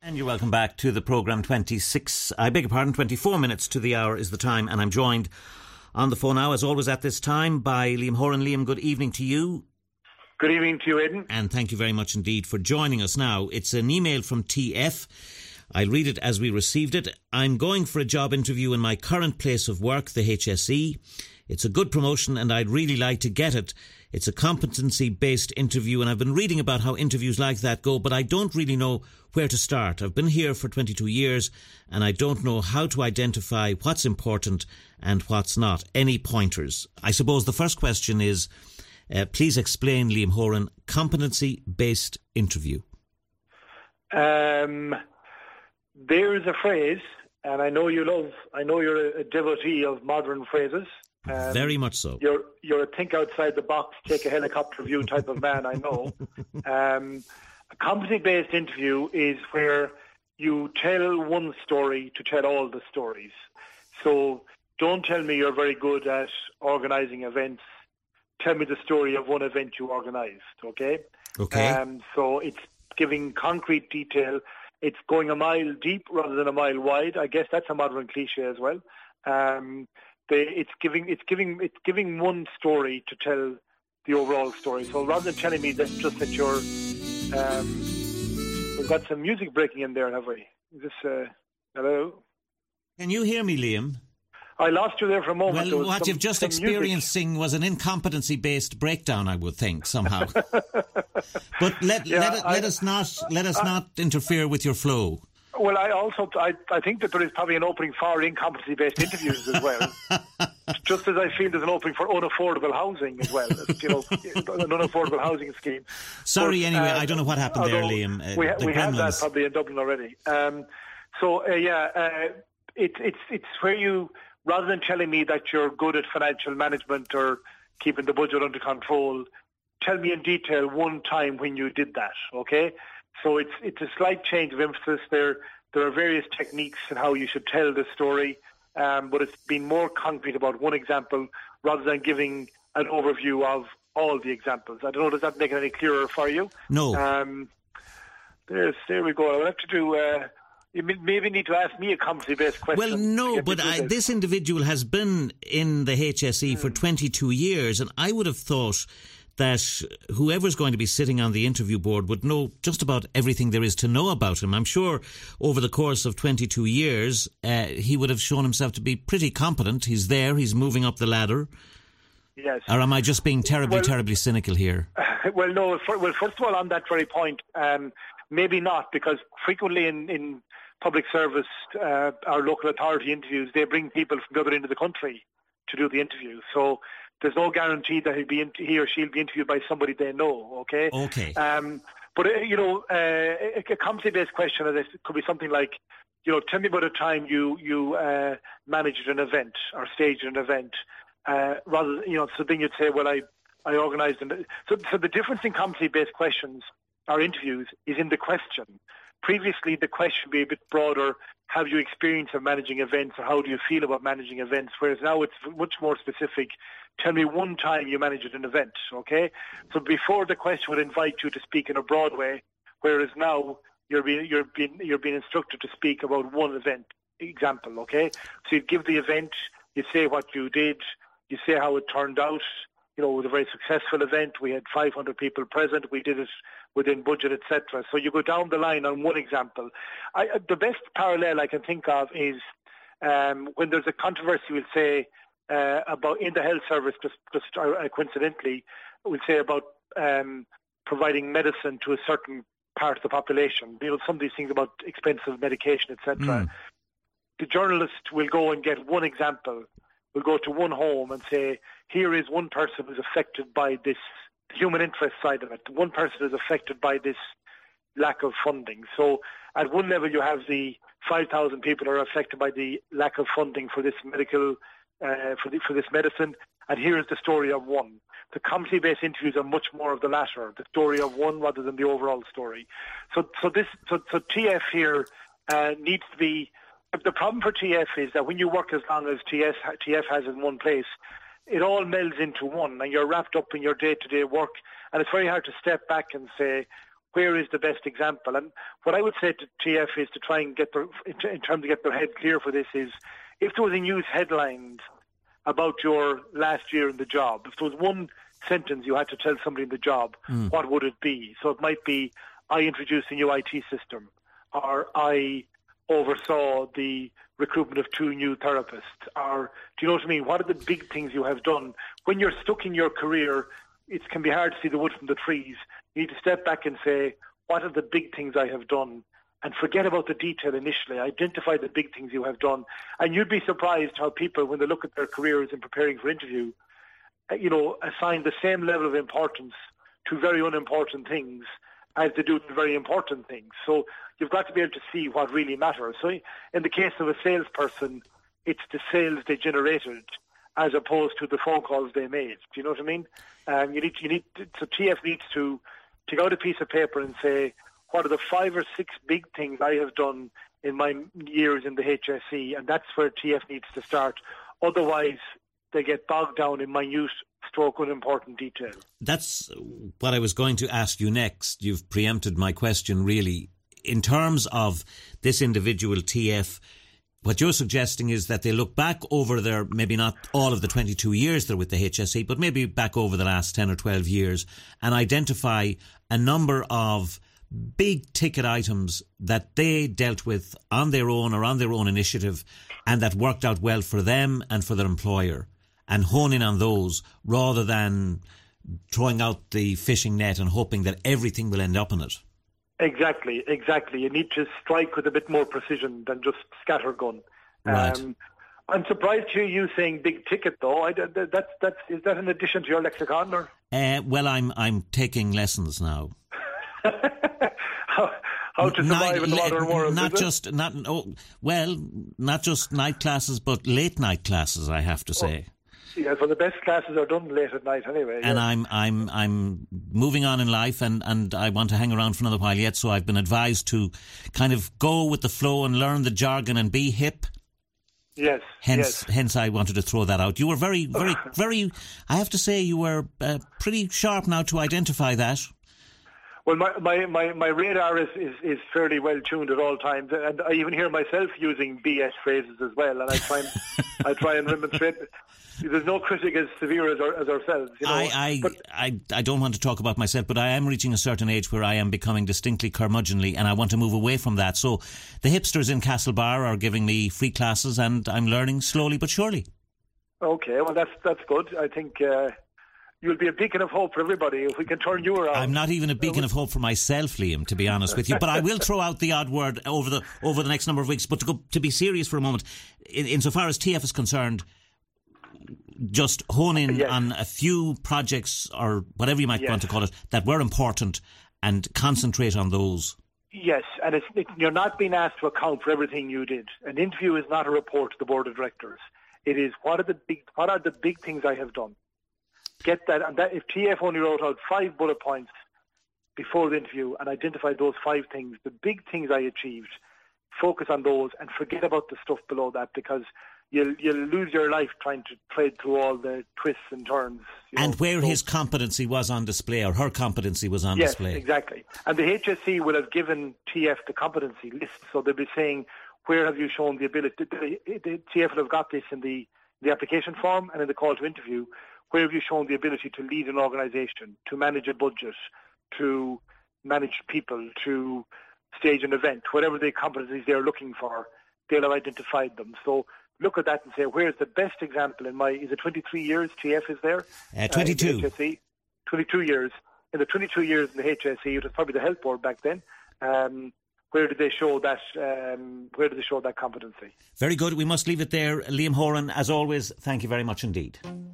And you're welcome back to the programme. 24 minutes to the hour is the time, and I'm joined on the phone now, as always at this time, by Liam Horan. Liam, good evening to you. Good evening to you, Aidan. And thank you very much indeed for joining us now. It's an email from TF. I'll read it as we received it. I'm going for a job interview in my current place of work, the HSE. It's a good promotion and I'd really like to get it. It's a competency-based interview, and I've been reading about how interviews like that go, but I don't really know where to start. I've been here for 22 years and I don't know how to identify what's important and what's not. Any pointers? I suppose the first question is, please explain, Liam Horan, competency-based interview. There is a phrase, and I know you're a devotee of modern phrases. Very much so. You're a think outside the box, take a helicopter view type of man, I know. A competency-based interview is where you tell one story to tell all the stories. So don't tell me you're very good at organising events. Tell me the story of one event you organised, okay? Okay. So it's giving concrete detail. It's going a mile deep rather than a mile wide. I guess that's a modern cliche as well. It's giving one story to tell the overall story. So rather than telling me that you're, we've got some music breaking in there, have we? Is this hello? Can you hear me, Liam? I lost you there for a moment. Well, what you've just experiencing was an incompetency-based breakdown, I would think, somehow. But let us not interfere with your flow. Well, I think that there is probably an opening for incompetency-based interviews as well. Just as I feel there's an opening for unaffordable housing as well. An unaffordable housing scheme. Sorry, anyway, I don't know what happened there, Liam. We have that probably in Dublin already. It's where you, rather than telling me that you're good at financial management or keeping the budget under control, tell me in detail one time when you did that, okay? So it's a slight change of emphasis there. There are various techniques in how you should tell the story, but it's been more concrete about one example rather than giving an overview of all the examples. I don't know, does that make it any clearer for you? No. There we go. I'll have to do... you maybe need to ask me a competency-based question. Well, no, but this individual has been in the HSE for 22 years, and I would have thought that whoever's going to be sitting on the interview board would know just about everything there is to know about him. I'm sure over the course of 22 years, he would have shown himself to be pretty competent. He's there, he's moving up the ladder. Yes. Or am I just being terribly cynical here? Well, no. First of all, on that very point, maybe not, because frequently in public service, our local authority interviews, they bring people from the other end of the country to do the interview. So there's no guarantee that he or she'll be interviewed by somebody they know, okay? Okay. But, a competency-based question could be something like, tell me about a time you managed an event or staged an event. Rather, so then you'd say, well, I organised an... So the difference in competency-based questions or interviews is in the question. Previously, the question would be a bit broader. Have you experience of managing events, or how do you feel about managing events? Whereas now it's much more specific. Tell me one time you managed an event, okay? So before, the question would invite you to speak in a broad way, whereas now you're being instructed to speak about one event example, okay? So you give the event, you say what you did, you say how it turned out. It was a very successful event. We had 500 people present. We did it within budget, etc. So you go down the line on one example. The best parallel I can think of is when there's a controversy, we'll say, about in the health service, just coincidentally, we'll say about providing medicine to a certain part of the population. Some of these things about expensive medication, etc. The journalist will go and get one example. We'll go to one home and say, here is one person who's affected by this human interest side of it. One person is affected by this lack of funding. So at one level you have the 5,000 people who are affected by the lack of funding for this medical, for this medicine, and here is the story of one. The competency-based interviews are much more of the latter, the story of one rather than the overall story. So TF here needs to be... The problem for TF is that when you work as long as TF has in one place, it all melds into one, and you're wrapped up in your day-to-day work, and it's very hard to step back and say, where is the best example? And what I would say to TF is to try and get in terms of get their head clear for this is, if there was a news headline about your last year in the job, if there was one sentence you had to tell somebody in the job, what would it be? So it might be, I introduced a new IT system, or I oversaw the recruitment of 2 new therapists, or do you know what I mean? What are the big things you have done? When you're stuck in your career, it can be hard to see the wood from the trees. You need to step back and say, what are the big things I have done? And forget about the detail initially. Identify the big things you have done. And you'd be surprised how people, when they look at their careers and preparing for interview, assign the same level of importance to very unimportant things as they do to very important things. So you've got to be able to see what really matters. So in the case of a salesperson, it's the sales they generated as opposed to the phone calls they made. Do you know what I mean? So TF needs to take out a piece of paper and say, what are the 5 or 6 big things I have done in my years in the HSE? And that's where TF needs to start. Otherwise, they get bogged down in minute stroke unimportant detail. That's what I was going to ask you next. You've preempted my question, really. In terms of this individual TF, what you're suggesting is that they look back over their, maybe not all of the 22 years they're with the HSE, but maybe back over the last 10 or 12 years and identify a number of big ticket items that they dealt with on their own or on their own initiative and that worked out well for them and for their employer, and hone in on those rather than throwing out the fishing net and hoping that everything will end up in it. Exactly. You need to strike with a bit more precision than just scattergun. Right. I'm surprised to hear you saying big ticket, though. Is that an addition to your lexicon? Or? Well, I'm taking lessons now. How to survive in the modern world? Not just night classes, but late night classes, I have to say. Yeah, so the best classes are done late at night anyway. And yeah. I'm moving on in life, and I want to hang around for another while yet. So I've been advised to kind of go with the flow and learn the jargon and be hip. Yes. Hence, I wanted to throw that out. You were very, very, very. I have to say, you were pretty sharp now to identify that. Well, my radar is fairly well tuned at all times, and I even hear myself using BS phrases as well. And I try and remonstrate. There's no critic as severe as ourselves. You know? I don't want to talk about myself, but I am reaching a certain age where I am becoming distinctly curmudgeonly, and I want to move away from that. So the hipsters in Castlebar are giving me free classes, and I'm learning slowly but surely. Okay, well that's good. I think you'll be a beacon of hope for everybody if we can turn you around. I'm not even a beacon of hope for myself, Liam, to be honest with you. But I will throw out the odd word over the next number of weeks. But to be serious for a moment, insofar as TF is concerned, just hone in on a few projects or whatever you might want to call it that were important and concentrate on those. Yes, and you're not being asked to account for everything you did. An interview is not a report to the board of directors. It is what are the big things I have done. Get that, and that if TF only wrote out 5 bullet points before the interview and identified those 5 things, the big things I achieved, focus on those and forget about the stuff below that, because you'll lose your life trying to trade through all the twists and turns. And where his competency was on display, or her competency was on display. Yes, exactly. And the HSE will have given TF the competency list, so they'll be saying, where have you shown the ability? The TF will have got this in the application form and in the call to interview. Where have you shown the ability to lead an organisation, to manage a budget, to manage people, to stage an event, whatever the competencies they're looking for, they'll have identified them. So look at that and say, where's the best example is it 23 years TF is there? 22. In the HSE? 22 years. In the 22 years in the HSE, it was probably the health board back then. Where did they show that? Where did they show that competency? Very good. We must leave it there. Liam Horan, as always, thank you very much indeed.